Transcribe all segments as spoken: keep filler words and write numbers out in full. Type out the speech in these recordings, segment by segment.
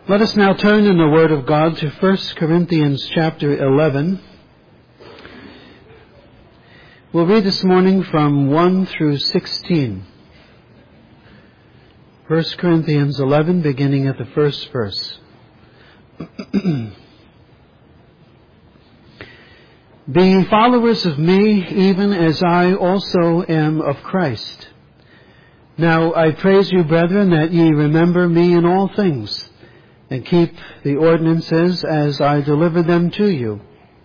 Let us now turn in the Word of God to First Corinthians chapter eleven. We'll read this morning from one through sixteen. First Corinthians eleven, beginning at the first verse. Be followers of me, even as I also am of Christ. Now I praise you, brethren, that ye remember me in all things, and keep the ordinances as I deliver them to you.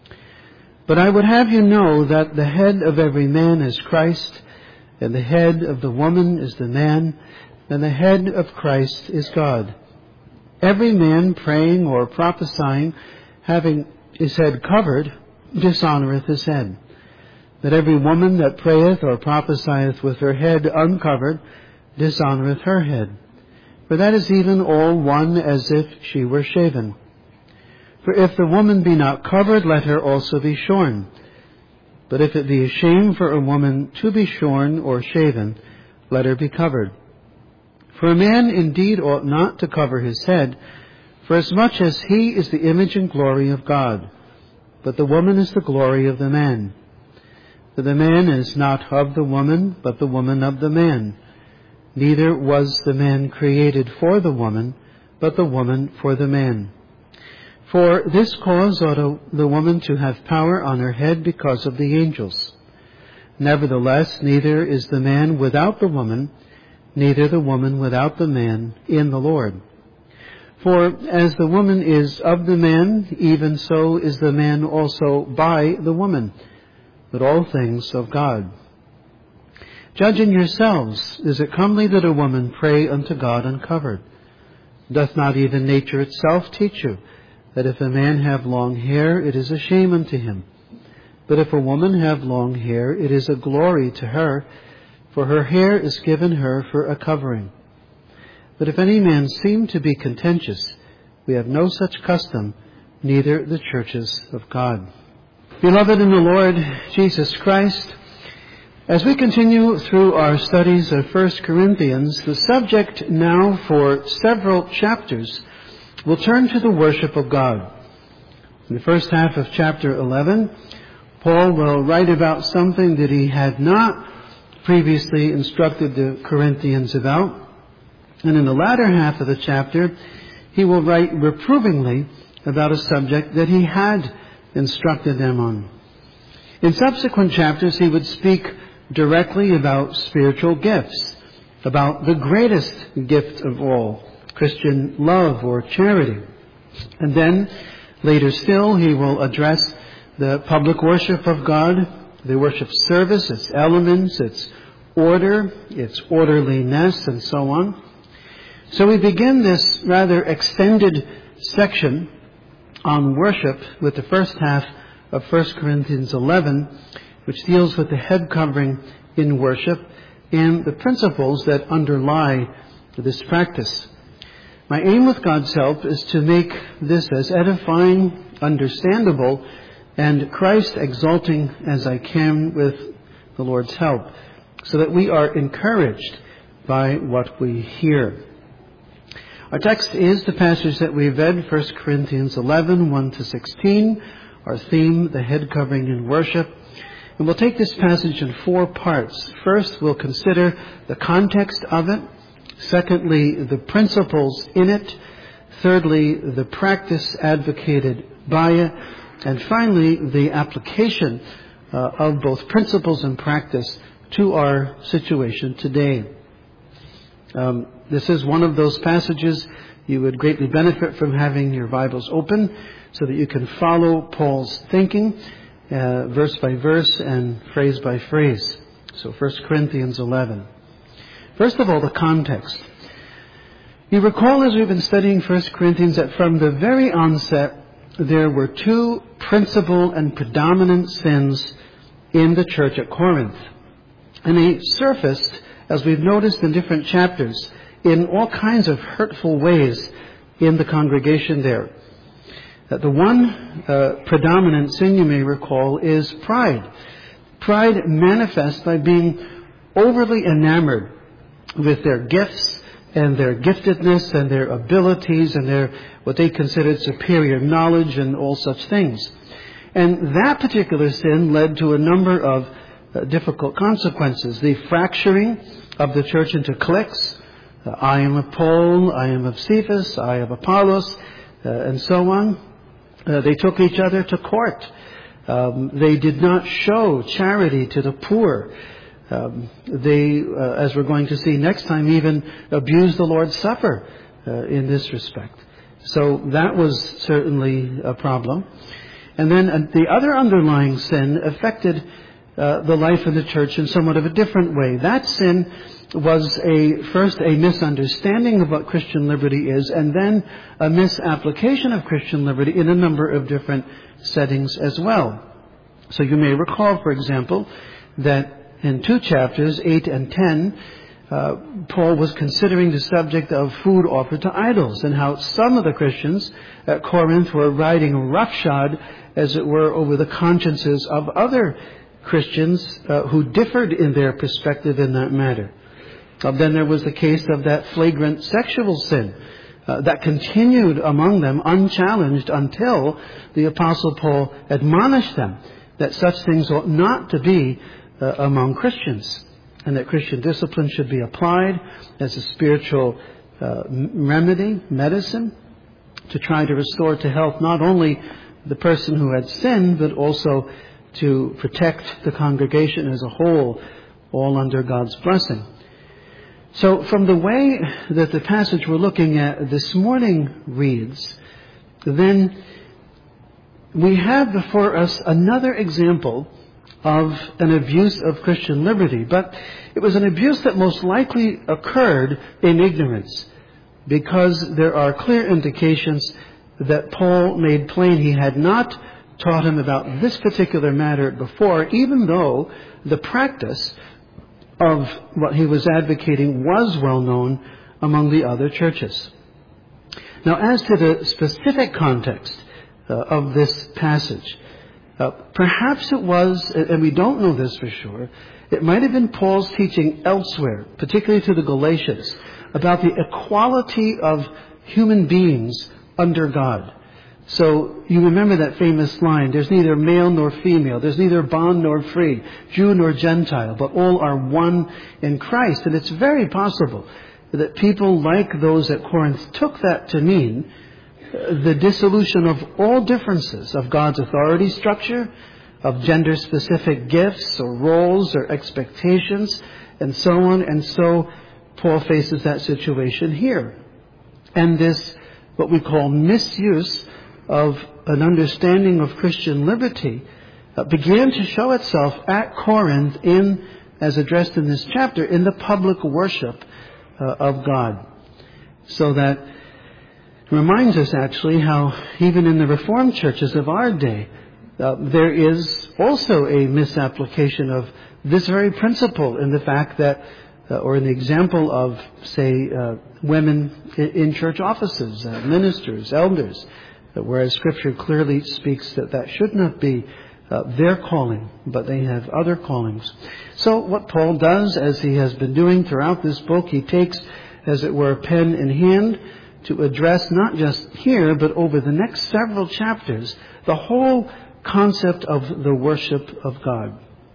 But I would have you know that the head of every man is Christ, and the head of the woman is the man, and the head of Christ is God. Every man praying or prophesying, having his head covered, dishonoureth his head. But every woman that prayeth or prophesieth with her head uncovered, dishonoureth her head. For that is even all one as if she were shaven. For if the woman be not covered, let her also be shorn. But if it be a shame for a woman to be shorn or shaven, let her be covered. For a man indeed ought not to cover his head, forasmuch as he is the image and glory of God. But the woman is the glory of the man. For the man is not of the woman, but the woman of the man. Neither was the man created for the woman, but the woman for the man. For this cause ought the woman to have power on her head because of the angels. Nevertheless, neither is the man without the woman, neither the woman without the man in the Lord. For as the woman is of the man, even so is the man also by the woman, but all things of God. Judging yourselves, is it comely that a woman pray unto God uncovered? Doth not even nature itself teach you, that if a man have long hair, it is a shame unto him? But if a woman have long hair, it is a glory to her, for her hair is given her for a covering. But if any man seem to be contentious, we have no such custom, neither the churches of God. Beloved in the Lord Jesus Christ, as we continue through our studies of First Corinthians, the subject now for several chapters will turn to the worship of God. In the first half of chapter eleven, Paul will write about something that he had not previously instructed the Corinthians about. And in the latter half of the chapter, he will write reprovingly about a subject that he had instructed them on. In subsequent chapters, he would speak directly about spiritual gifts, about the greatest gift of all, Christian love or charity. And then, later still, he will address the public worship of God, the worship service, its elements, its order, its orderliness, and so on. So we begin this rather extended section on worship with the first half of First Corinthians eleven, which deals with the head covering in worship and the principles that underlie this practice. My aim with God's help is to make this as edifying, understandable, and Christ exalting as I can with the Lord's help, so that we are encouraged by what we hear. Our text is the passage that we read, First Corinthians eleven, one to sixteen. Our theme, the head covering in worship. And we'll take this passage in four parts. First, we'll consider the context of it. Secondly, the principles in it. Thirdly, the practice advocated by it. And finally, the application uh, of both principles and practice to our situation today. Um, this is one of those passages you would greatly benefit from having your Bibles open so that you can follow Paul's thinking uh, verse by verse and phrase by phrase. So First Corinthians eleven. First of all, the context. You recall as we've been studying First Corinthians that from the very onset there were two principal and predominant sins in the church at Corinth. And they surfaced, as we've noticed in different chapters, in all kinds of hurtful ways in the congregation there. That the one uh, predominant sin you may recall is pride. Pride manifests by being overly enamored with their gifts and their giftedness and their abilities and their what they considered superior knowledge and all such things. And that particular sin led to a number of uh, difficult consequences. The fracturing of the church into cliques. Uh, I am of Paul, I am of Cephas, I am of Apollos, uh, and so on. Uh, they took each other to court. Um, they did not show charity to the poor. Um, they, uh, as we're going to see next time, even abused the Lord's Supper uh, in this respect. So that was certainly a problem. And then uh, the other underlying sin affected uh, the life of the church in somewhat of a different way. That sin was a first a misunderstanding of what Christian liberty is, and then a misapplication of Christian liberty in a number of different settings as well. So you may recall, for example, that in two chapters, eight and ten, uh, Paul was considering the subject of food offered to idols, and how some of the Christians at Corinth were riding roughshod, as it were, over the consciences of other Christians uh, who differed in their perspective in that matter. Uh, then there was the case of that flagrant sexual sin uh, that continued among them unchallenged until the Apostle Paul admonished them that such things ought not to be uh, among Christians, and that Christian discipline should be applied as a spiritual uh, remedy, medicine, to try to restore to health not only the person who had sinned, but also to protect the congregation as a whole, all under God's blessing. So from the way that the passage we're looking at this morning reads, then we have before us another example of an abuse of Christian liberty. But it was an abuse that most likely occurred in ignorance, because there are clear indications that Paul made plain he had not taught him about this particular matter before, even though the practice of what he was advocating was well known among the other churches. Now, as to the specific context uh, of this passage, uh, perhaps it was, and we don't know this for sure, it might have been Paul's teaching elsewhere, particularly to the Galatians, about the equality of human beings under God. So you remember that famous line, there's neither male nor female, there's neither bond nor free, Jew nor Gentile, but all are one in Christ. And it's very possible that people like those at Corinth took that to mean the dissolution of all differences of God's authority structure, of gender-specific gifts or roles or expectations, and so on. And so Paul faces that situation here. And this, what we call misuse of an understanding of Christian liberty, uh, began to show itself at Corinth in, as addressed in this chapter, in the public worship uh, of God. So that reminds us actually how even in the Reformed churches of our day, uh, there is also a misapplication of this very principle in the fact that, uh, or in the example of, say, uh, women in, in church offices, uh, ministers, elders, whereas Scripture clearly speaks that that should not be uh, their calling, but they have other callings. So what Paul does, as he has been doing throughout this book, he takes, as it were, pen in hand to address not just here, but over the next several chapters, the whole concept of the worship of God.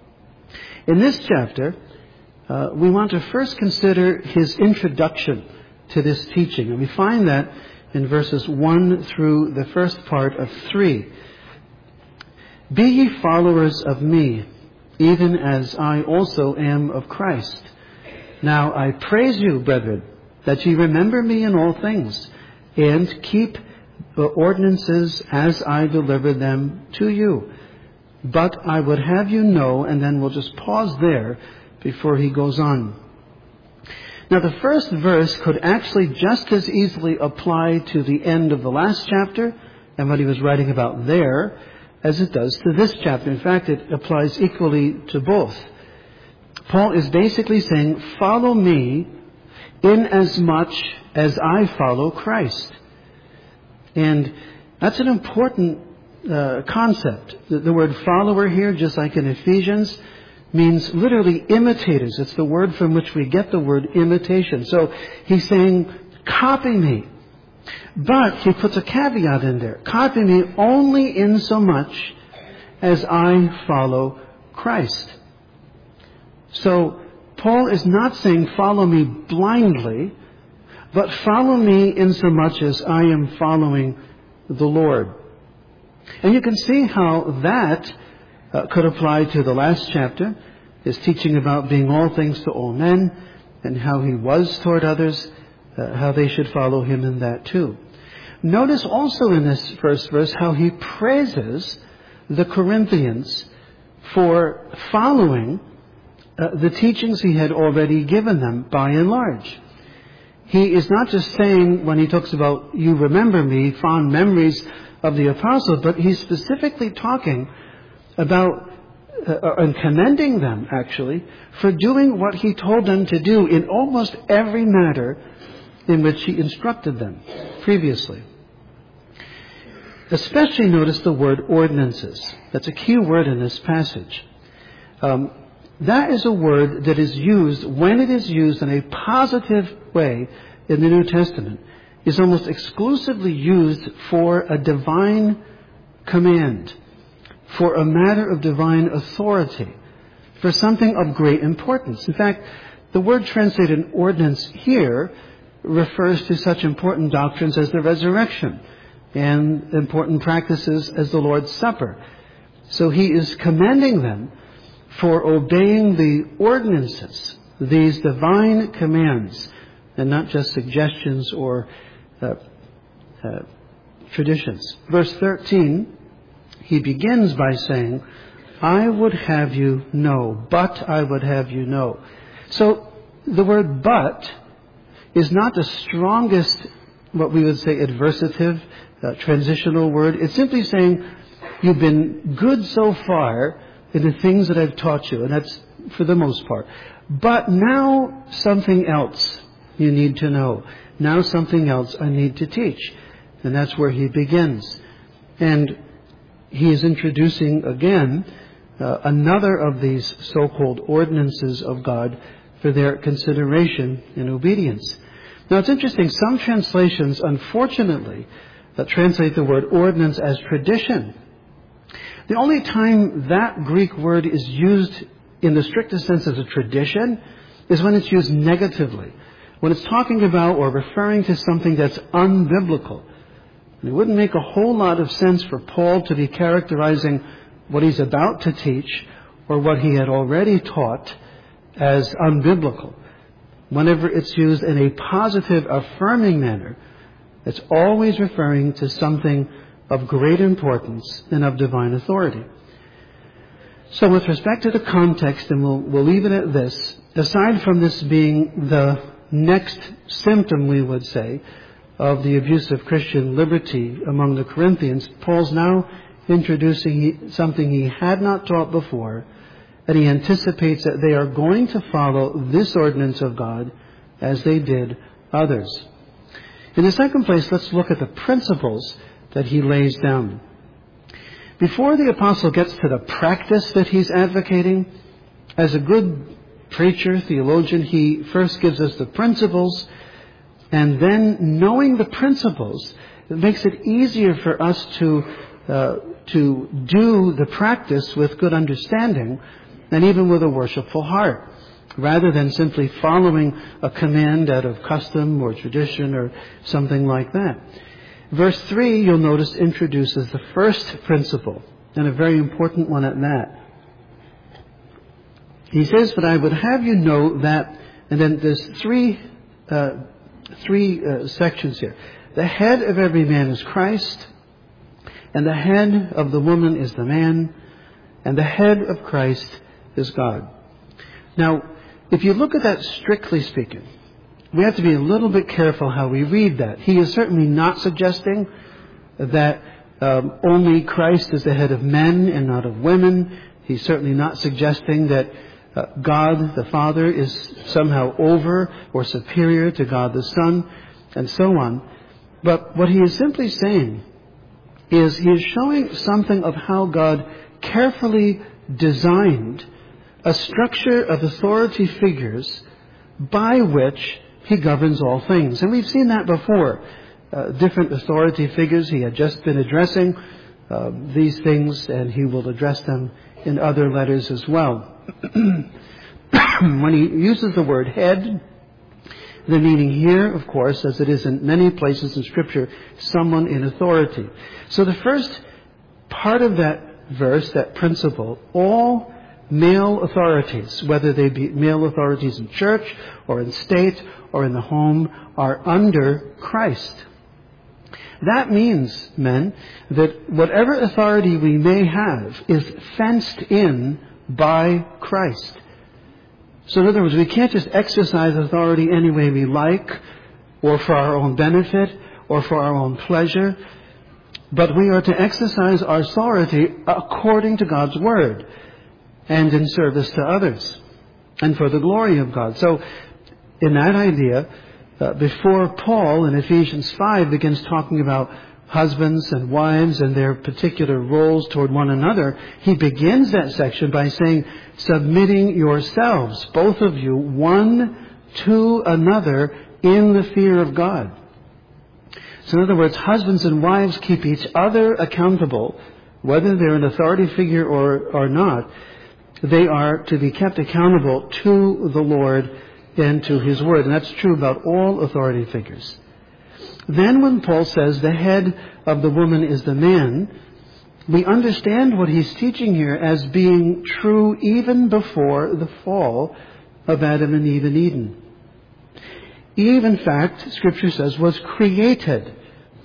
In this chapter, uh, we want to first consider his introduction to this teaching, and we find that in verses one through the first part of three. Be ye followers of me, even as I also am of Christ. Now I praise you, brethren, that ye remember me in all things, and keep the ordinances as I deliver them to you. But I would have you know, and then we'll just pause there before he goes on. Now, the first verse could actually just as easily apply to the end of the last chapter and what he was writing about there as it does to this chapter. In fact, it applies equally to both. Paul is basically saying, follow me in as much as I follow Christ. And that's an important uh, concept. The, the word follower here, just like in Ephesians, means literally imitators. It's the word from which we get the word imitation. So he's saying, copy me. But he puts a caveat in there. Copy me only in so much as I follow Christ. So Paul is not saying follow me blindly, but follow me in so much as I am following the Lord. And you can see how that uh, could apply to the last chapter, his teaching about being all things to all men, and how he was toward others, uh, how they should follow him in that too. Notice also in this first verse how he praises the Corinthians for following uh, the teachings he had already given them by and large. He is not just saying, when he talks about, you remember me, fond memories of the apostle, but he's specifically talking about uh, and commending them, actually, for doing what he told them to do in almost every matter in which he instructed them previously. Especially notice the word ordinances. That's a key word in this passage. Um, that is a word that is used, when it is used in a positive way in the New Testament, is almost exclusively used for a divine command, for a matter of divine authority, for something of great importance. In fact, the word translated ordinance here refers to such important doctrines as the resurrection and important practices as the Lord's Supper. So he is commending them for obeying the ordinances, these divine commands, and not just suggestions or uh, uh, traditions. Verse thirteen, he begins by saying, I would have you know, but I would have you know. So the word but is not the strongest, what we would say, adversative, uh, transitional word. It's simply saying, you've been good so far in the things that I've taught you, and that's for the most part. But now something else you need to know. Now something else I need to teach. And that's where he begins. And he is introducing again uh, another of these so-called ordinances of God for their consideration and obedience. Now it's interesting, some translations, unfortunately, that translate the word ordinance as tradition. The only time that Greek word is used in the strictest sense as a tradition is when it's used negatively. When it's talking about or referring to something that's unbiblical. It wouldn't make a whole lot of sense for Paul to be characterizing what he's about to teach or what he had already taught as unbiblical. Whenever it's used in a positive, affirming manner, it's always referring to something of great importance and of divine authority. So with respect to the context, and we'll, we'll leave it at this, aside from this being the next symptom, we would say, of the abuse of Christian liberty among the Corinthians, Paul's now introducing something he had not taught before, and he anticipates that they are going to follow this ordinance of God as they did others. In the second place, let's look at the principles that he lays down. Before the apostle gets to the practice that he's advocating, as a good preacher, theologian, he first gives us the principles, and then knowing the principles, it makes it easier for us to uh, to do the practice with good understanding and even with a worshipful heart, rather than simply following a command out of custom or tradition or something like that. Verse three, you'll notice, introduces the first principle, and a very important one at that. He says, but I would have you know that, and then there's three uh, three uh, sections here. The head of every man is Christ, and the head of the woman is the man, and the head of Christ is God. Now, if you look at that strictly speaking, we have to be a little bit careful how we read that. He is certainly not suggesting that um, only Christ is the head of men and not of women. He's certainly not suggesting that uh, God the Father is somehow over or superior to God the Son, and so on. But what he is simply saying is he is showing something of how God carefully designed a structure of authority figures by which he governs all things. And we've seen that before. Uh, different authority figures. He had just been addressing uh, these things, and he will address them in other letters as well. When he uses the word head, the meaning here, of course, as it is in many places in Scripture, someone in authority. So the first part of that verse, that principle, all male authorities, whether they be male authorities in church or in state or in the home, are under Christ. That means, men, that whatever authority we may have is fenced in by Christ. So in other words, we can't just exercise authority any way we like, or for our own benefit, or for our own pleasure, but we are to exercise our authority according to God's Word, and in service to others, and for the glory of God. So, in that idea, uh, before Paul in Ephesians five begins talking about husbands and wives and their particular roles toward one another, he begins that section by saying, submitting yourselves, both of you, one to another in the fear of God. So in other words, husbands and wives keep each other accountable, whether they're an authority figure or, or not. They are to be kept accountable to the Lord and to His Word. And that's true about all authority figures. Then when Paul says the head of the woman is the man, we understand what he's teaching here as being true even before the fall of Adam and Eve in Eden. Eve, in fact, Scripture says, was created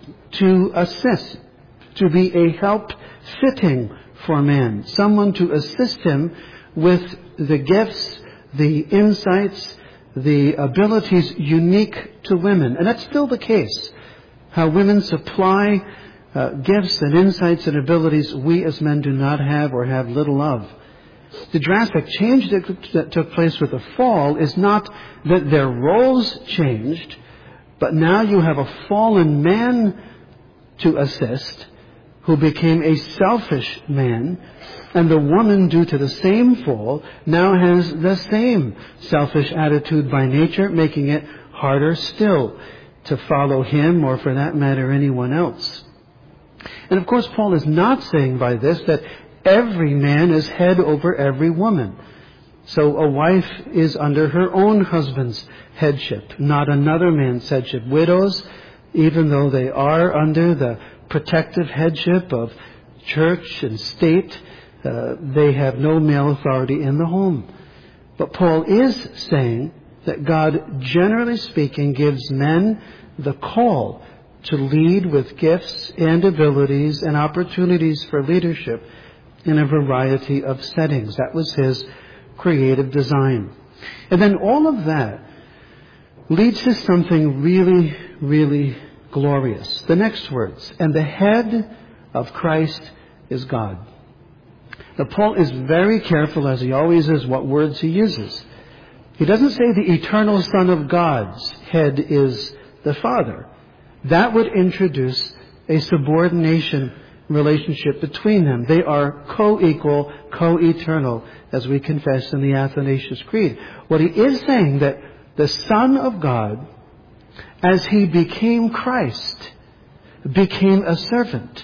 to assist, to be a help fitting for man, someone to assist him with the gifts, the insights, the abilities unique to women. And that's still the case. How women supply uh, gifts and insights and abilities we as men do not have or have little of. The drastic change that, that took place with the fall is not that their roles changed, but now you have a fallen man to assist who became a selfish man, and the woman, due to the same fall, now has the same selfish attitude by nature, making it harder still to follow him or, for that matter, anyone else. And of course, Paul is not saying by this that every man is head over every woman. So a wife is under her own husband's headship, not another man's headship. Widows, even though they are under the protective headship of church and state, uh, they have no male authority in the home. But Paul is saying that God, generally speaking, gives men the call to lead with gifts and abilities and opportunities for leadership in a variety of settings. That was his creative design. And then all of that leads to something really, really glorious. The next words, and the head of Christ is God. Now, Paul is very careful, as he always is, what words he uses. He doesn't say the eternal Son of God's head is the Father. That would introduce a subordination relationship between them. They are co-equal, co-eternal, as we confess in the Athanasius Creed. What he is saying, that the Son of God, as he became Christ, became a servant,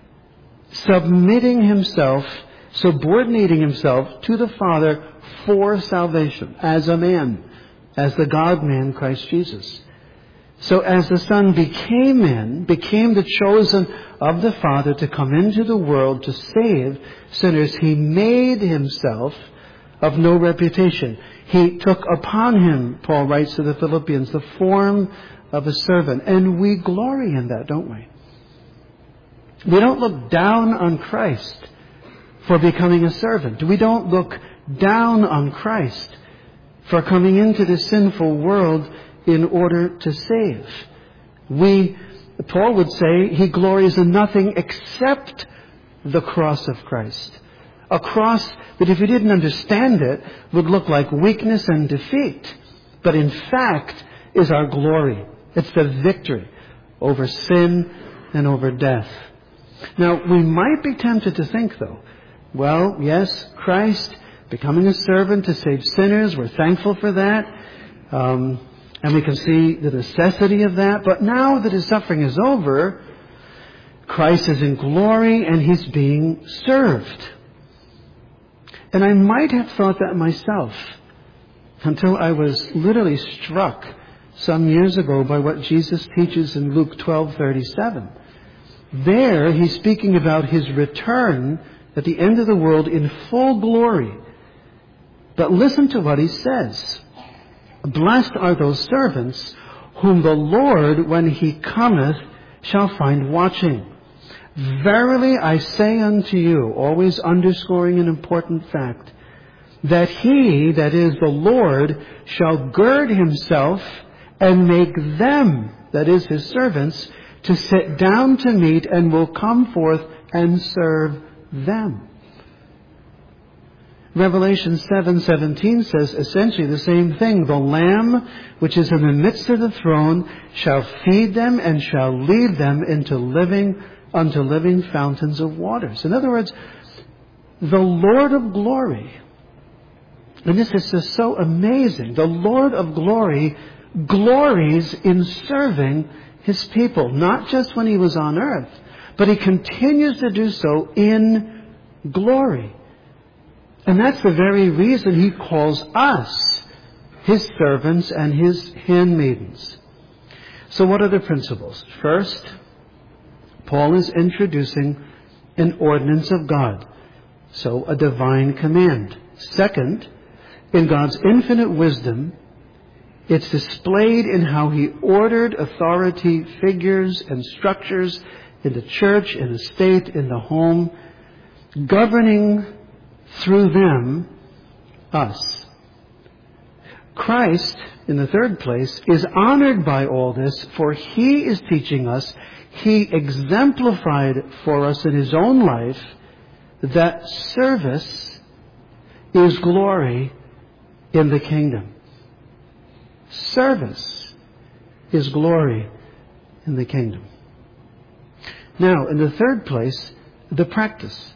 submitting himself, subordinating himself to the Father for salvation, as a man, as the God-man Christ Jesus. So as the Son became man, became the chosen of the Father to come into the world to save sinners, he made himself of no reputation. He took upon him, Paul writes to the Philippians, the form of a servant. And we glory in that, don't we? We don't look down on Christ for becoming a servant. We don't look down on Christ for coming into this sinful world in order to save. We, Paul would say, he glories in nothing except the cross of Christ. A cross that, if you didn't understand it, would look like weakness and defeat, but in fact is our glory. It's the victory over sin and over death. Now, we might be tempted to think, though, well, yes, Christ becoming a servant to save sinners. We're thankful for that. Um, and we can see the necessity of that. But now that his suffering is over, Christ is in glory and he's being served. And I might have thought that myself until I was literally struck some years ago by what Jesus teaches in Luke twelve thirty-seven. There, he's speaking about his return at the end of the world in full glory. But listen to what he says. Blessed are those servants whom the Lord, when he cometh, shall find watching. Verily I say unto you, always underscoring an important fact, that he, that is the Lord, shall gird himself and make them, that is his servants, to sit down to meat, and will come forth and serve them. Revelation seven seventeen says essentially the same thing. The Lamb, which is in the midst of the throne, shall feed them and shall lead them into living, unto living fountains of waters. In other words, the Lord of glory, and this is just so amazing, the Lord of glory glories in serving his people, not just when he was on earth, but he continues to do so in glory. And that's the very reason he calls us his servants and his handmaidens. So what are the principles? First, Paul is introducing an ordinance of God, so a divine command. Second, in God's infinite wisdom, it's displayed in how he ordered authority figures and structures in the church, in the state, in the home, governing through them us. Christ, in the third place, is honored by all this, for he is teaching us, he exemplified for us in his own life that service is glory in the kingdom. Service is glory in the kingdom. Now, in the third place, the practice.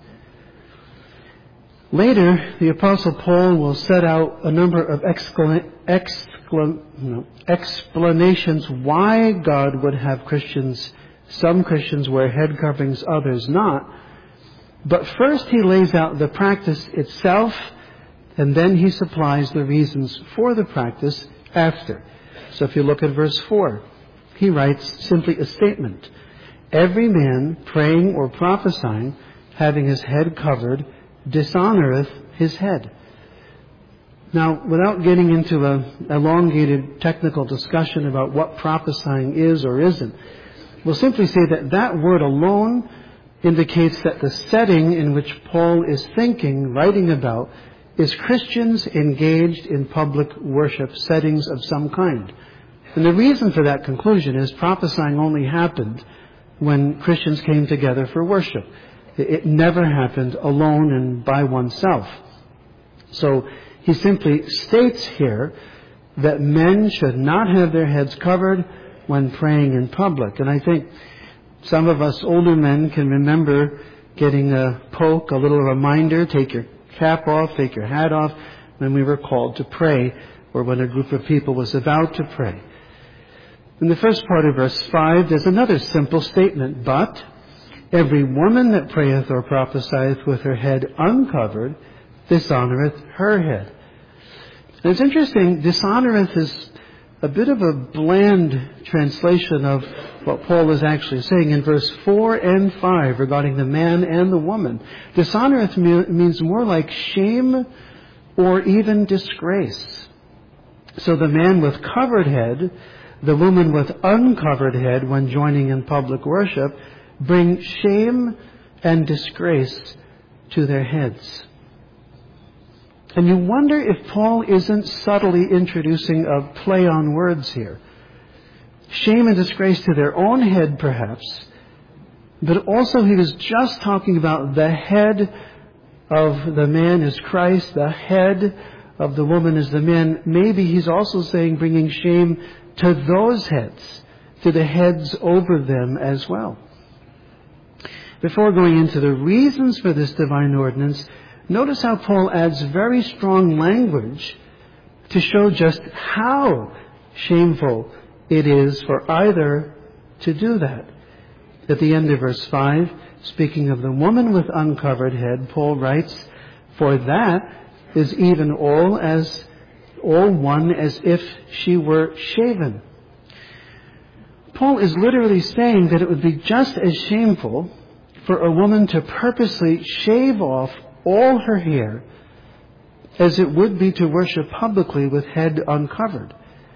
Later, the Apostle Paul will set out a number of excla- excla- no, explanations why God would have Christians, some Christians wear head coverings, others not. But first he lays out the practice itself, and then he supplies the reasons for the practice after. So if you look at verse four, he writes simply a statement. Every man praying or prophesying, having his head covered, dishonoreth his head. Now, without getting into an elongated technical discussion about what prophesying is or isn't, we'll simply say that that word alone indicates that the setting in which Paul is thinking, writing about, is Christians engaged in public worship settings of some kind. And the reason for that conclusion is prophesying only happened when Christians came together for worship. It never happened alone and by oneself. So he simply states here that men should not have their heads covered when praying in public. And I think some of us older men can remember getting a poke, a little reminder, take your cap off, take your hat off, when we were called to pray, or when a group of people was about to pray. In the first part of verse five, there's another simple statement, but every woman that prayeth or prophesieth with her head uncovered dishonoreth her head. And it's interesting, dishonoreth is a bit of a bland translation of what Paul is actually saying in verse four and five regarding the man and the woman. Dishonoreth means more like shame or even disgrace. So the man with covered head, the woman with uncovered head when joining in public worship, bring shame and disgrace to their heads. And you wonder if Paul isn't subtly introducing a play on words here. Shame and disgrace to their own head, perhaps. But also he was just talking about the head of the man is Christ, the head of the woman is the man. Maybe he's also saying bringing shame to those heads, to the heads over them as well. Before going into the reasons for this divine ordinance, notice how Paul adds very strong language to show just how shameful it is for either to do that. At the end of verse five, speaking of the woman with uncovered head, Paul writes, "For that is even all as all one as if she were shaven." Paul is literally saying that it would be just as shameful for a woman to purposely shave off all her hair as it would be to worship publicly with head uncovered.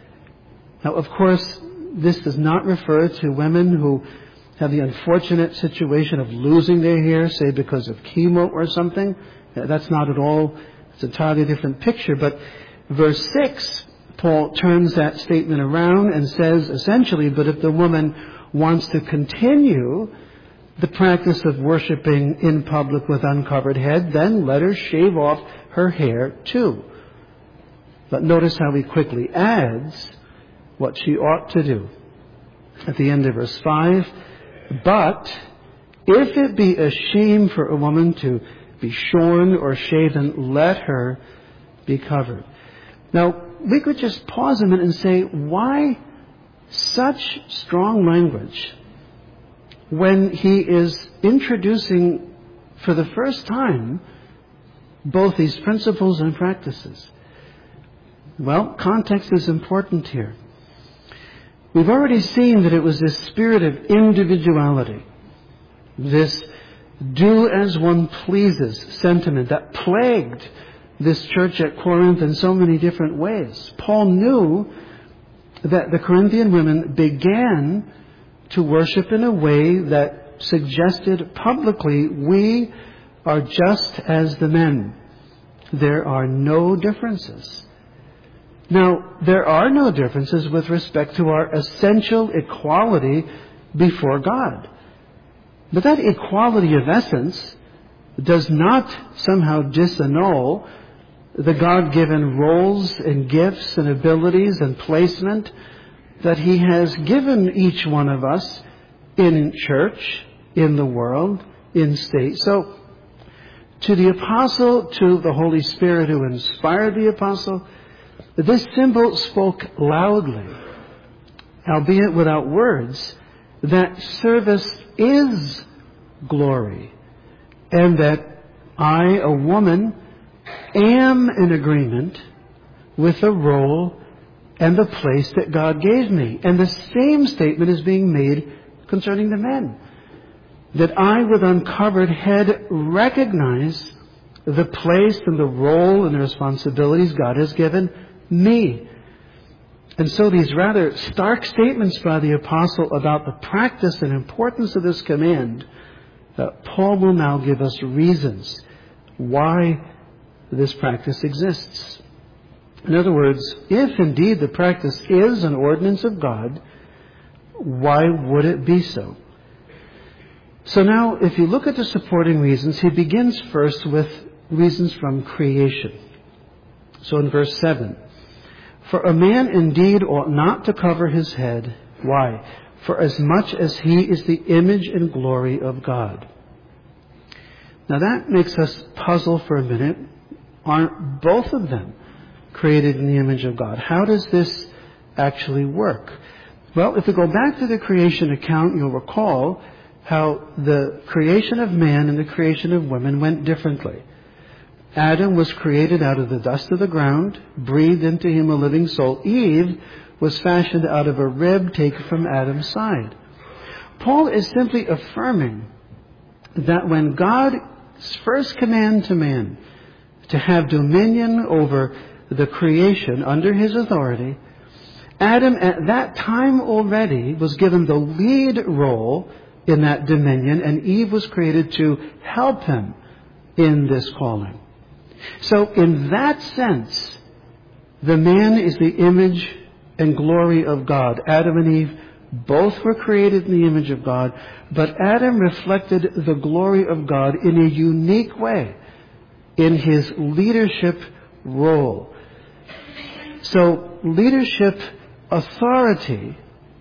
Now, of course, this does not refer to women who have the unfortunate situation of losing their hair, say because of chemo or something. That's not at all, it's an entirely different picture. But verse six, Paul turns that statement around and says essentially, but if the woman wants to continue the practice of worshiping in public with uncovered head, then let her shave off her hair too. But notice how he quickly adds what she ought to do. At the end of verse five, "But if it be a shame for a woman to be shorn or shaven, let her be covered." Now, we could just pause a minute and say, why such strong language when he is introducing for the first time both these principles and practices? Well, context is important here. We've already seen that it was this spirit of individuality, this do as one pleases sentiment that plagued this church at Corinth in so many different ways. Paul knew that the Corinthian women began to worship in a way that suggested publicly, we are just as the men. There are no differences. Now, there are no differences with respect to our essential equality before God. But that equality of essence does not somehow disannul the God-given roles and gifts and abilities and placement that He has given each one of us in church, in the world, in state. So, to the apostle, to the Holy Spirit who inspired the apostle, this symbol spoke loudly, albeit without words, that service is glory, and that I, a woman, am in agreement with the role and the place that God gave me. And the same statement is being made concerning the men. That I, with uncovered head, recognize the place and the role and the responsibilities God has given me. And so these rather stark statements by the apostle about the practice and importance of this command, uh, Paul will now give us reasons why this practice exists. In other words, if indeed the practice is an ordinance of God, why would it be so? So now, if you look at the supporting reasons, he begins first with reasons from creation. So in verse seven, "For a man indeed ought not to cover his head." Why? "For as much as he is the image and glory of God." Now that makes us puzzle for a minute. Aren't both of them created in the image of God? How does this actually work? Well, if we go back to the creation account, you'll recall how the creation of man and the creation of women went differently. Adam was created out of the dust of the ground, breathed into him a living soul. Eve was fashioned out of a rib taken from Adam's side. Paul is simply affirming that when God's first command to man to have dominion over the creation under his authority, Adam at that time already was given the lead role in that dominion, and Eve was created to help him in this calling. So in that sense, the man is the image and glory of God. Adam and Eve both were created in the image of God, but Adam reflected the glory of God in a unique way in his leadership role. So leadership authority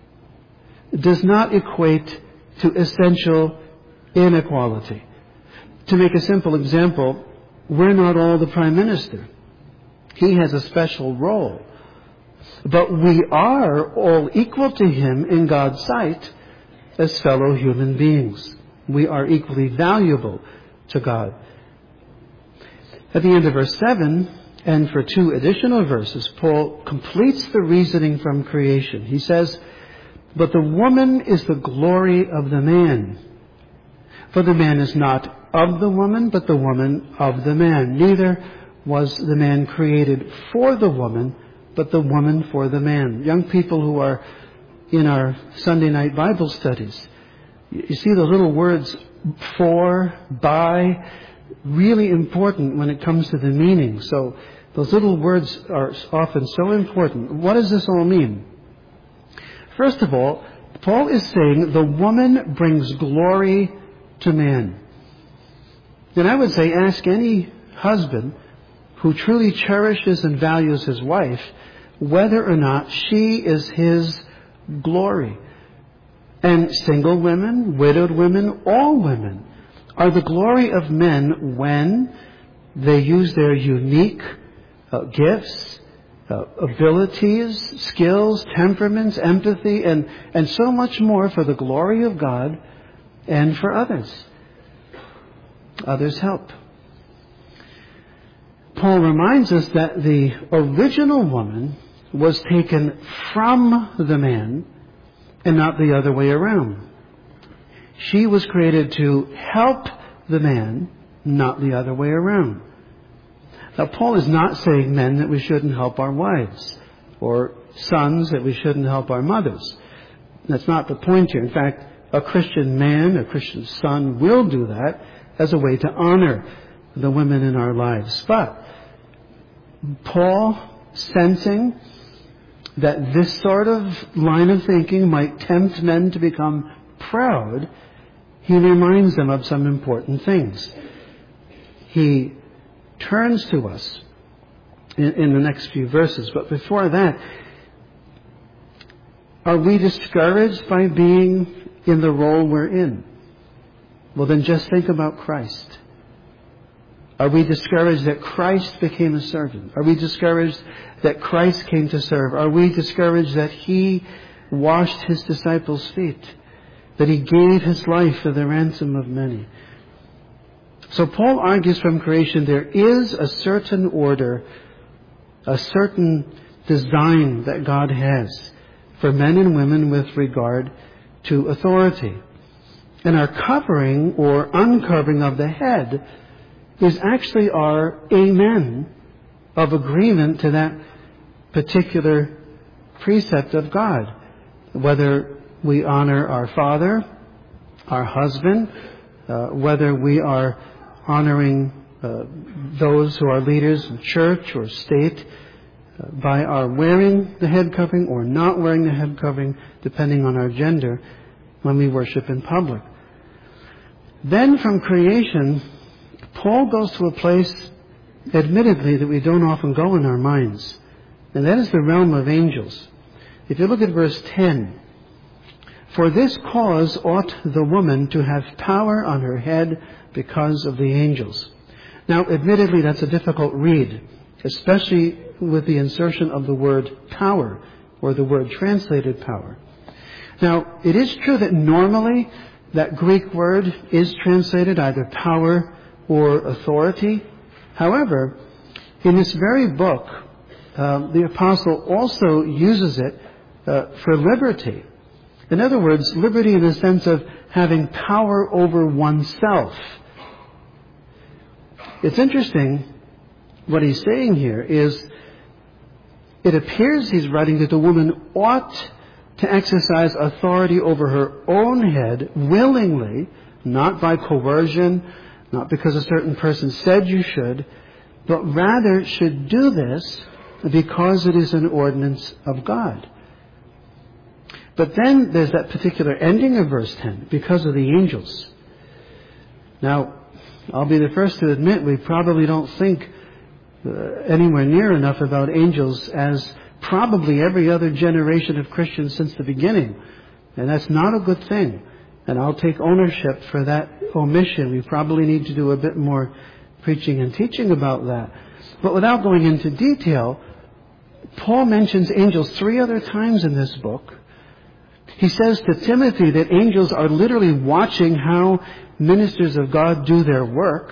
does not equate to essential inequality. To make a simple example, we're not all the Prime Minister. He has a special role. But we are all equal to him in God's sight as fellow human beings. We are equally valuable to God. At the end of verse seven, and for two additional verses, Paul completes the reasoning from creation. He says, "But the woman is the glory of the man. For the man is not of the woman, but the woman of the man. Neither was the man created for the woman, but the woman for the man." Young people who are in our Sunday night Bible studies, you see those little words, for, by, really important when it comes to the meaning. So those little words are often so important. What does this all mean? First of all, Paul is saying the woman brings glory to man. And I would say ask any husband who truly cherishes and values his wife whether or not she is his glory. And single women, widowed women, all women are the glory of men when they use their unique uh, gifts, uh, abilities, skills, temperaments, empathy, and, and so much more for the glory of God and for others. Others help. Paul reminds us that the original woman was taken from the man and not the other way around. She was created to help the man, not the other way around. Now, Paul is not saying, men, that we shouldn't help our wives, or sons, that we shouldn't help our mothers. That's not the point here. In fact, a Christian man, a Christian son will do that as a way to honor the women in our lives. But Paul, sensing that this sort of line of thinking might tempt men to become proud, he reminds them of some important things. He turns to us in, in the next few verses. But before that, are we discouraged by being in the role we're in? Well, then just think about Christ. Are we discouraged that Christ became a servant? Are we discouraged that Christ came to serve? Are we discouraged that He washed His disciples' feet? That He gave His life for the ransom of many? So Paul argues from creation there is a certain order, a certain design that God has for men and women with regard to authority. And our covering or uncovering of the head is actually our amen of agreement to that particular precept of God. Whether we honor our father, our husband, uh, whether we are honoring uh, those who are leaders in church or state uh, by our wearing the head covering or not wearing the head covering, depending on our gender, when we worship in public. Then from creation, Paul goes to a place, admittedly, that we don't often go in our minds. And that is the realm of angels. If you look at verse ten, "For this cause ought the woman to have power on her head because of the angels." Now, admittedly, that's a difficult read, especially with the insertion of the word power, or the word translated power. Now, it is true that normally that Greek word is translated either power or authority. However, in this very book, um, the apostle also uses it uh, for liberty. In other words, liberty in the sense of having power over oneself. It's interesting, what he's saying here is, it appears he's writing that the woman ought to exercise authority over her own head willingly, not by coercion, not because a certain person said you should, but rather should do this because it is an ordinance of God. But then there's that particular ending of verse ten, because of the angels. Now, I'll be the first to admit we probably don't think uh, anywhere near enough about angels as probably every other generation of Christians since the beginning. And that's not a good thing. And I'll take ownership for that omission. We probably need to do a bit more preaching and teaching about that. But without going into detail, Paul mentions angels three other times in this book. He says to Timothy that angels are literally watching how ministers of God do their work.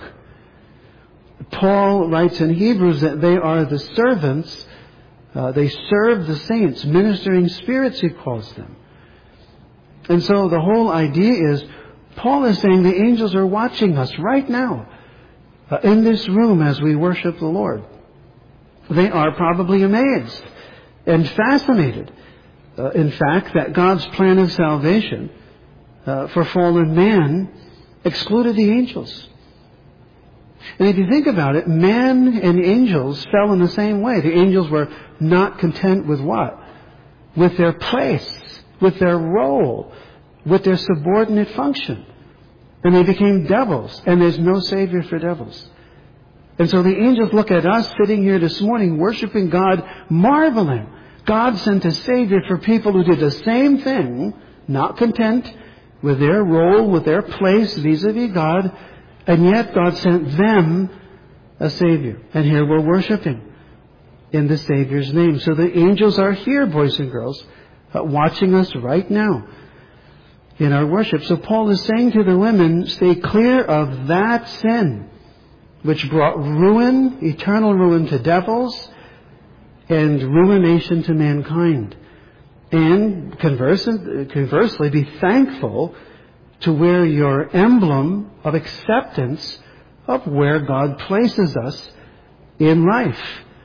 Paul writes in Hebrews that they are the servants. Uh, they serve the saints, ministering spirits, he calls them. And so the whole idea is, Paul is saying the angels are watching us right now uh, in this room as we worship the Lord. They are probably amazed and fascinated, uh, in fact, that God's plan of salvation uh, for fallen man excluded the angels. And if you think about it, man and angels fell in the same way. The angels were not content with what? With their place, with their role, with their subordinate function. And they became devils, and there's no Savior for devils. And so the angels look at us sitting here this morning worshiping God, marveling. God sent a Savior for people who did the same thing, not content with their role, with their place vis-a-vis God, and yet God sent them a Savior. And here we're worshiping in the Savior's name. So the angels are here, boys and girls, uh, watching us right now in our worship. So Paul is saying to the women, stay clear of that sin which brought ruin, eternal ruin to devils, and ruination to mankind. And conversely, conversely, be thankful to wear your emblem of acceptance of where God places us in life.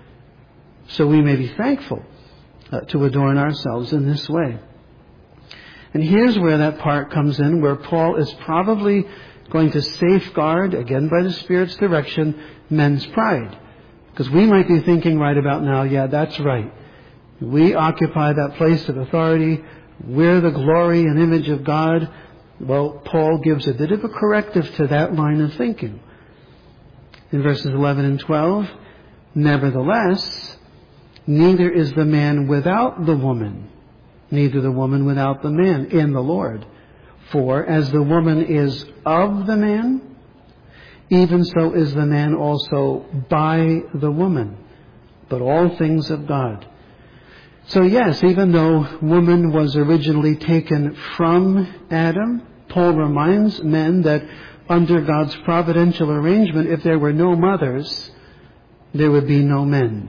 So we may be thankful uh, to adorn ourselves in this way. And here's where that part comes in, where Paul is probably going to safeguard, again by the Spirit's direction, men's pride. Because we might be thinking right about now, yeah, that's right. We occupy that place of authority. We're the glory and image of God. Well, Paul gives a bit of a corrective to that line of thinking. In verses eleven and twelve, nevertheless, neither is the man without the woman, neither the woman without the man in the Lord. For as the woman is of the man, even so is the man also by the woman, but all things of God. So yes, even though woman was originally taken from Adam, Paul reminds men that under God's providential arrangement, if there were no mothers, there would be no men.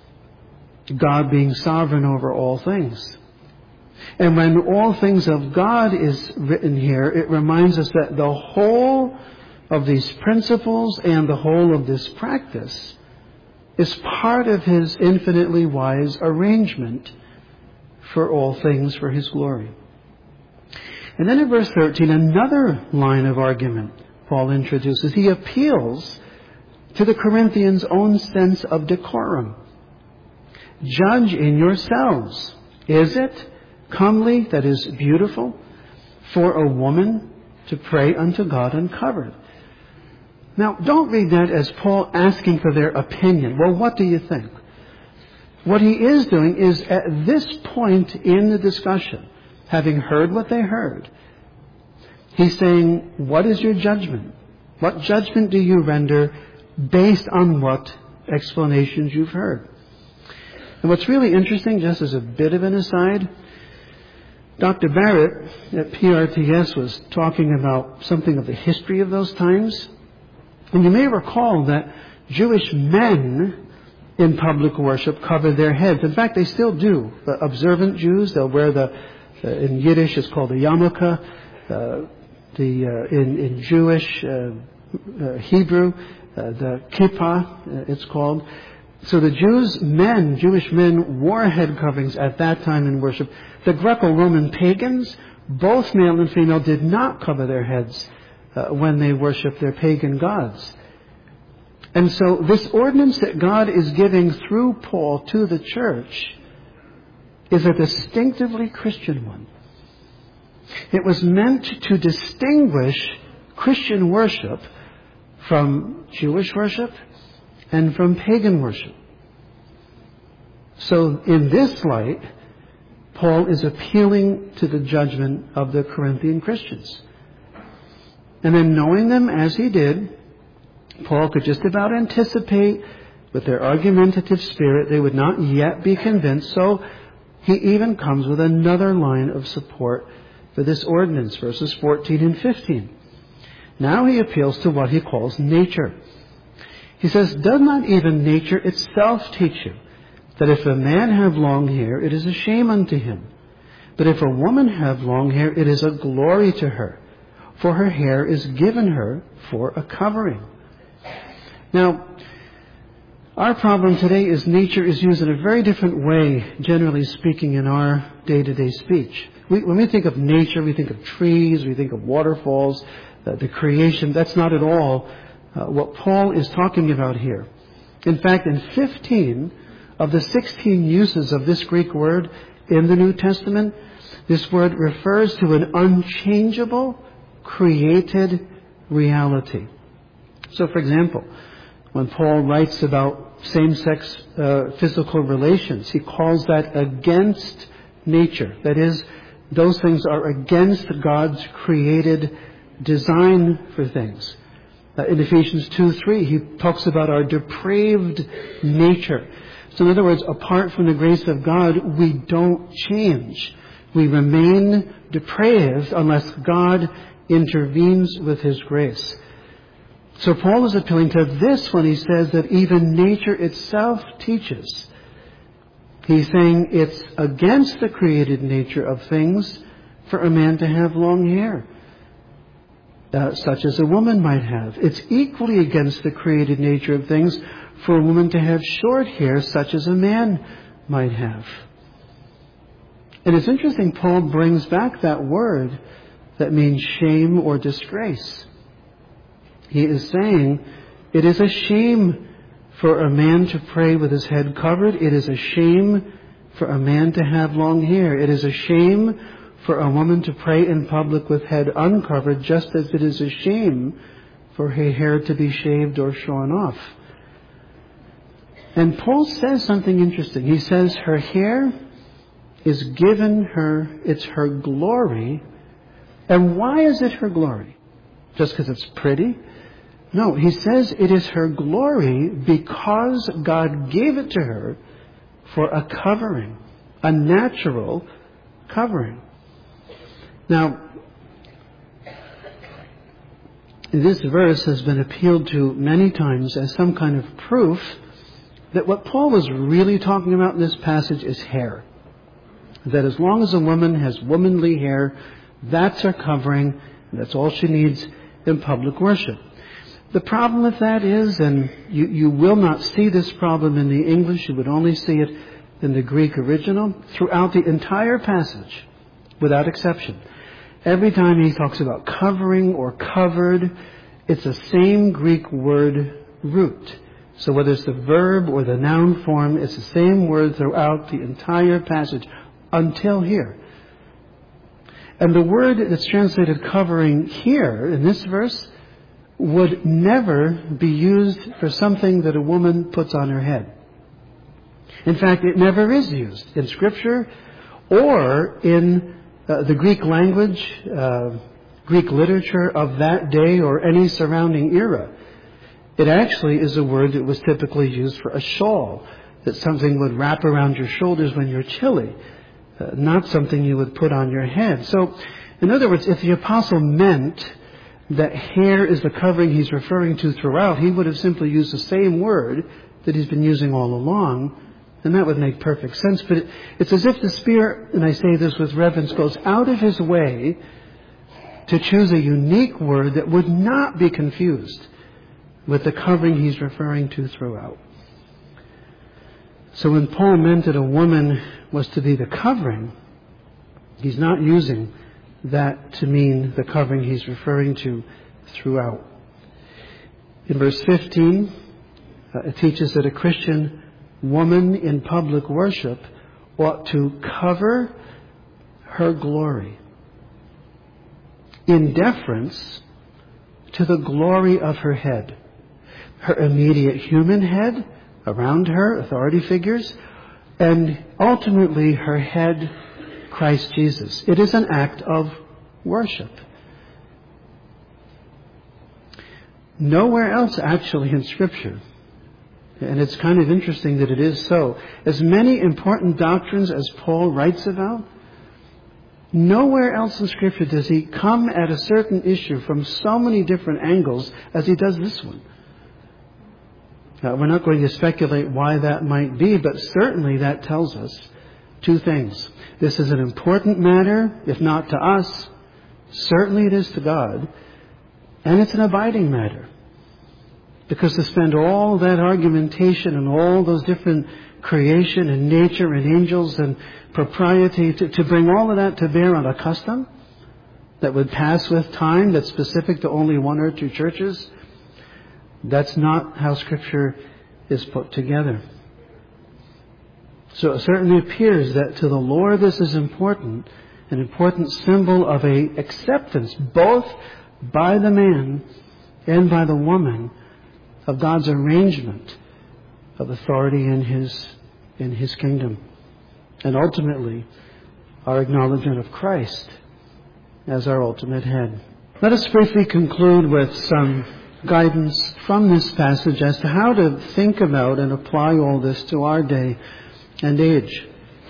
God being sovereign over all things. And when all things of God is written here, it reminds us that the whole of these principles and the whole of this practice is part of His infinitely wise arrangement for all things for His glory. And then in verse thirteen, another line of argument Paul introduces. He appeals to the Corinthians' own sense of decorum. Judge in yourselves. Is it comely, that is beautiful, for a woman to pray unto God uncovered? Now, don't read that as Paul asking for their opinion. Well, what do you think? What he is doing is, at this point in the discussion, having heard what they heard, he's saying, what is your judgment? What judgment do you render based on what explanations you've heard? And what's really interesting, just as a bit of an aside, Doctor Barrett at P R T S was talking about something of the history of those times. And you may recall that Jewish men in public worship covered their heads. In fact, they still do. The observant Jews, they'll wear the, uh, in Yiddish it's called the yarmulke, uh, the, uh, in, in Jewish, uh, uh, Hebrew, uh, the kippah, uh, it's called. So the Jews, men, Jewish men wore head coverings at that time in worship. The Greco-Roman pagans, both male and female, did not cover their heads uh, when they worshiped their pagan gods. And so this ordinance that God is giving through Paul to the church is a distinctively Christian one. It was meant to distinguish Christian worship from Jewish worship and from pagan worship. So in this light, Paul is appealing to the judgment of the Corinthian Christians. And then knowing them as he did, Paul could just about anticipate with their argumentative spirit they would not yet be convinced, so he even comes with another line of support for this ordinance, verses fourteen and fifteen. Now he appeals to what he calls nature. He says, "Does not even nature itself teach you that if a man have long hair, it is a shame unto him? But if a woman have long hair, it is a glory to her, for her hair is given her for a covering." Now, our problem today is nature is used in a very different way, generally speaking, in our day-to-day speech. We, when we think of nature, we think of trees, we think of waterfalls, uh, the creation. That's not at all uh, what Paul is talking about here. In fact, in fifteen of the sixteen uses of this Greek word in the New Testament, this word refers to an unchangeable, created reality. So, for example, when Paul writes about same-sex uh, physical relations, he calls that against nature. That is, those things are against God's created design for things. Uh, in Ephesians two three, he talks about our depraved nature. So in other words, apart from the grace of God, we don't change. We remain depraved unless God intervenes with His grace. So Paul is appealing to this when he says that even nature itself teaches. He's saying it's against the created nature of things for a man to have long hair, uh, such as a woman might have. It's equally against the created nature of things for a woman to have short hair, such as a man might have. And it's interesting, Paul brings back that word that means shame or disgrace. He is saying it is a shame for a man to pray with his head covered. It is a shame for a man to have long hair. It is a shame for a woman to pray in public with head uncovered, just as it is a shame for her hair to be shaved or shorn off. And Paul says something interesting. He says her hair is given her, it's her glory. And why is it her glory? Just because it's pretty? No, he says it is her glory because God gave it to her for a covering, a natural covering. Now, this verse has been appealed to many times as some kind of proof that what Paul was really talking about in this passage is hair. That as long as a woman has womanly hair, that's her covering, and that's all she needs in public worship. The problem with that is, and you, you will not see this problem in the English, you would only see it in the Greek original, throughout the entire passage, without exception. Every time he talks about covering or covered, it's the same Greek word root. So whether it's the verb or the noun form, it's the same word throughout the entire passage until here. And the word that's translated covering here in this verse would never be used for something that a woman puts on her head. In fact, it never is used in Scripture or in uh, the Greek language, uh, Greek literature of that day or any surrounding era. It actually is a word that was typically used for a shawl, that something would wrap around your shoulders when you're chilly, uh, not something you would put on your head. So, in other words, if the apostle meant that hair is the covering he's referring to throughout, he would have simply used the same word that he's been using all along, and that would make perfect sense. But it, it's as if the Spirit, and I say this with reverence, goes out of his way to choose a unique word that would not be confused with the covering he's referring to throughout. So when Paul meant that a woman was to be the covering, he's not using that to mean the covering he's referring to throughout. In verse fifteen, uh, it teaches that a Christian woman in public worship ought to cover her glory in deference to the glory of her head. Her immediate human head, around her, authority figures, and ultimately her head, Christ Jesus. It is an act of worship. Nowhere else actually in Scripture. And it's kind of interesting that it is so. As many important doctrines as Paul writes about, nowhere else in Scripture does he come at a certain issue from so many different angles as he does this one. Uh, we're not going to speculate why that might be, but certainly that tells us two things. This is an important matter, if not to us, certainly it is to God, and it's an abiding matter. Because to spend all that argumentation and all those different creation and nature and angels and propriety, to, to bring all of that to bear on a custom that would pass with time, that's specific to only one or two churches, that's not how Scripture is put together. So it certainly appears that to the Lord this is important, an important symbol of a acceptance, both by the man and by the woman, of God's arrangement of authority in His, in His kingdom. And ultimately, our acknowledgement of Christ as our ultimate head. Let us briefly conclude with some guidance from this passage as to how to think about and apply all this to our day and age.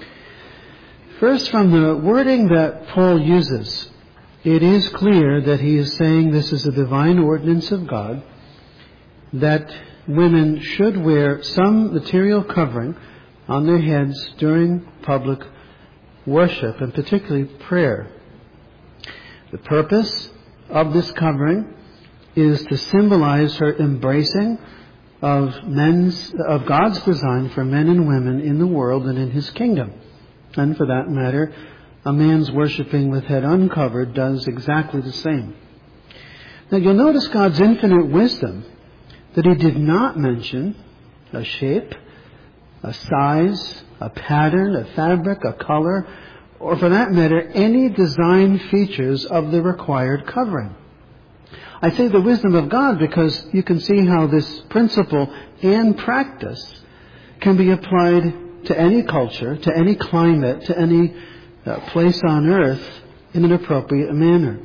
First, from the wording that Paul uses, it is clear that he is saying this is a divine ordinance of God, that women should wear some material covering on their heads during public worship, and particularly prayer. The purpose of this covering is to symbolize her embracing of men's, of God's design for men and women in the world and in His kingdom. And for that matter, a man's worshiping with head uncovered does exactly the same. Now you'll notice God's infinite wisdom that He did not mention a shape, a size, a pattern, a fabric, a color, or for that matter, any design features of the required covering. I say the wisdom of God because you can see how this principle and practice can be applied to any culture, to any climate, to any uh, place on earth in an appropriate manner.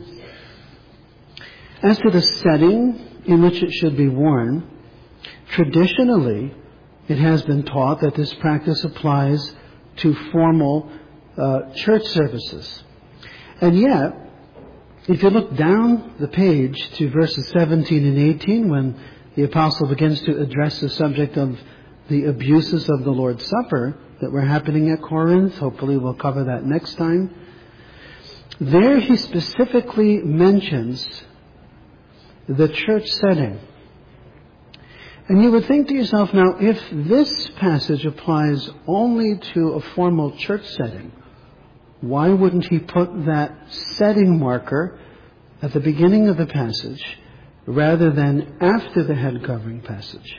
As to the setting in which it should be worn, traditionally it has been taught that this practice applies to formal uh, church services. And yet, if you look down the page to verses seventeen and eighteen, when the apostle begins to address the subject of the abuses of the Lord's Supper that were happening at Corinth, hopefully we'll cover that next time, there he specifically mentions the church setting. And you would think to yourself, now, if this passage applies only to a formal church setting, why wouldn't he put that setting marker at the beginning of the passage rather than after the head covering passage?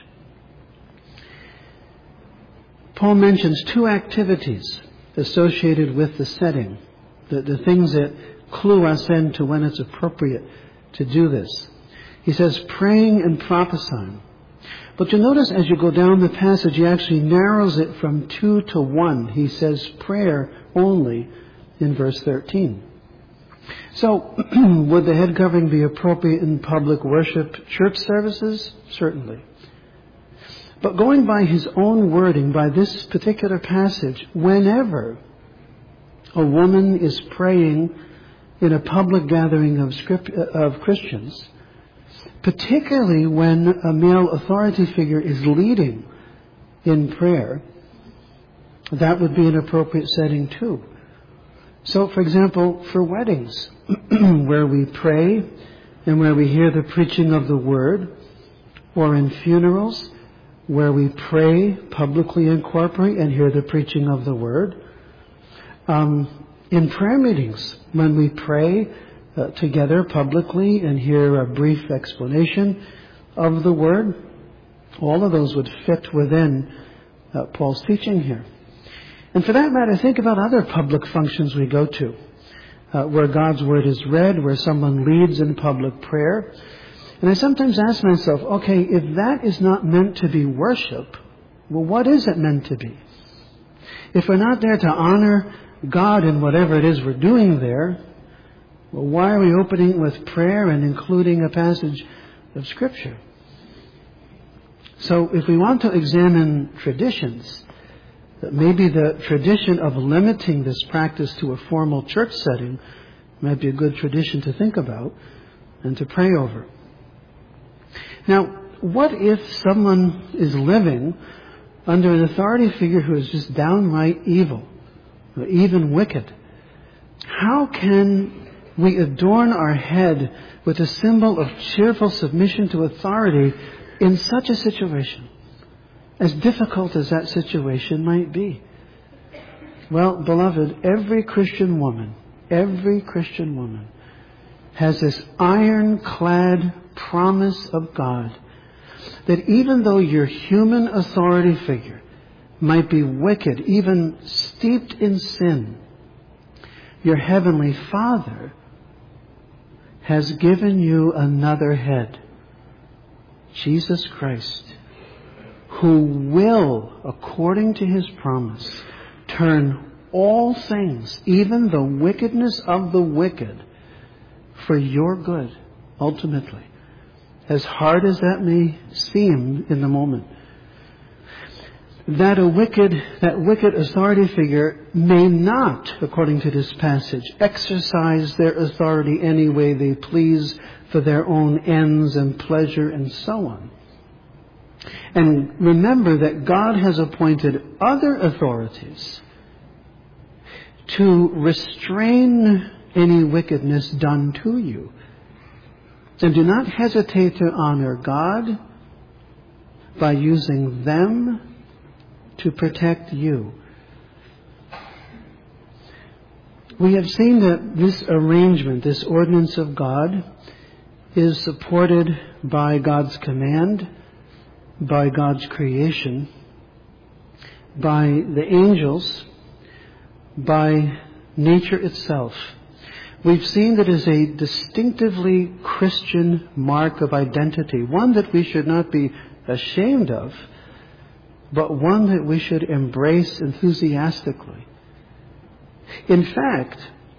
Paul mentions two activities associated with the setting, the, the things that clue us in to when it's appropriate to do this. He says praying and prophesying. But you'll notice as you go down the passage, he actually narrows it from two to one. He says prayer only in verse thirteen. So, would the head covering be appropriate in public worship church services? Certainly. But going by his own wording, by this particular passage, whenever a woman is praying in a public gathering of, script, of Christians, particularly when a male authority figure is leading in prayer, that would be an appropriate setting too. So, for example, for weddings, where we pray and where we hear the preaching of the Word, or in funerals, where we pray publicly and corporately and hear the preaching of the Word, um, in prayer meetings, when we pray uh, together publicly and hear a brief explanation of the Word, all of those would fit within uh, Paul's teaching here. And for that matter, think about other public functions we go to, uh, where God's Word is read, where someone leads in public prayer. And I sometimes ask myself, okay, if that is not meant to be worship, well, what is it meant to be? If we're not there to honor God in whatever it is we're doing there, well, why are we opening with prayer and including a passage of Scripture. So if we want to examine traditions, maybe the tradition of limiting this practice to a formal church setting might be a good tradition to think about and to pray over. Now, what if someone is living under an authority figure who is just downright evil, or even wicked? How can we adorn our head with a symbol of cheerful submission to authority in such a situation, as difficult as that situation might be? Well, beloved, every Christian woman, every Christian woman has this ironclad promise of God that even though your human authority figure might be wicked, even steeped in sin, your heavenly Father has given you another head, Jesus Christ, who will, according to His promise, turn all things, even the wickedness of the wicked, for your good, ultimately, as hard as that may seem in the moment. That a wicked, that wicked authority figure may not, according to this passage, exercise their authority any way they please for their own ends and pleasure and so on. And remember that God has appointed other authorities to restrain any wickedness done to you. And do not hesitate to honor God by using them to protect you. We have seen that this arrangement, this ordinance of God, is supported by God's command, by God's creation, by the angels, by nature itself. We've seen that it is a distinctively Christian mark of identity, one that we should not be ashamed of, but one that we should embrace enthusiastically. In fact,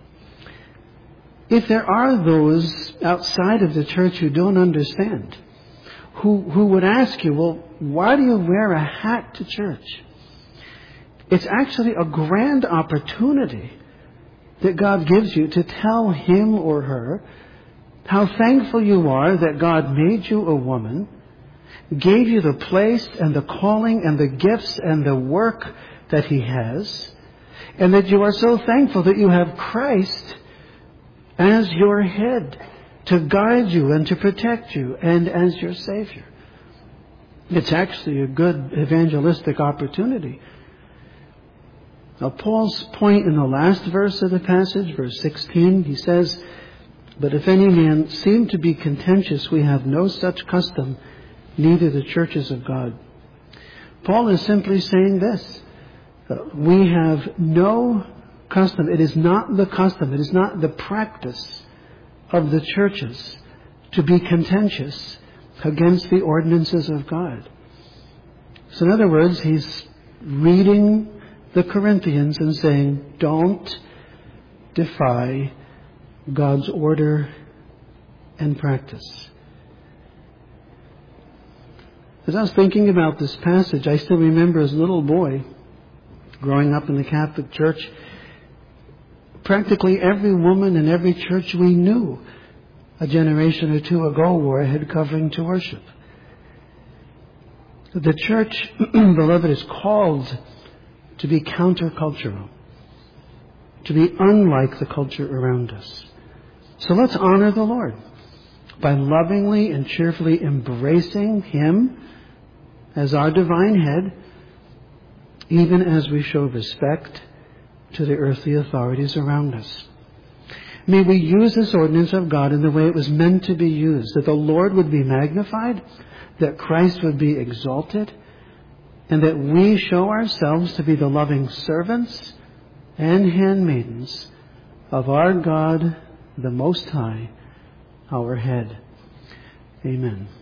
if there are those outside of the church who don't understand, who, who would ask you, well, why do you wear a hat to church? It's actually a grand opportunity that God gives you to tell him or her how thankful you are that God made you a woman, gave you the place and the calling and the gifts and the work that He has, and that you are so thankful that you have Christ as your head to guide you and to protect you and as your Savior. It's actually a good evangelistic opportunity. Now, Paul's point in the last verse of the passage, verse sixteen, he says, "But if any man seem to be contentious, we have no such custom, neither the churches of God." Paul is simply saying this. Uh, we have no custom. It is not the custom. It is not the practice of the churches to be contentious against the ordinances of God. So in other words, he's reading the Corinthians and saying, don't defy God's order and practice. As I was thinking about this passage, I still remember as a little boy, growing up in the Catholic Church, practically every woman in every church we knew a generation or two ago wore a head covering to worship. The church, beloved, is called to be countercultural, to be unlike the culture around us. So let's honor the Lord by lovingly and cheerfully embracing Him as our divine head, even as we show respect to the earthly authorities around us. May we use this ordinance of God in the way it was meant to be used, that the Lord would be magnified, that Christ would be exalted, and that we show ourselves to be the loving servants and handmaidens of our God, the Most High, our head. Amen.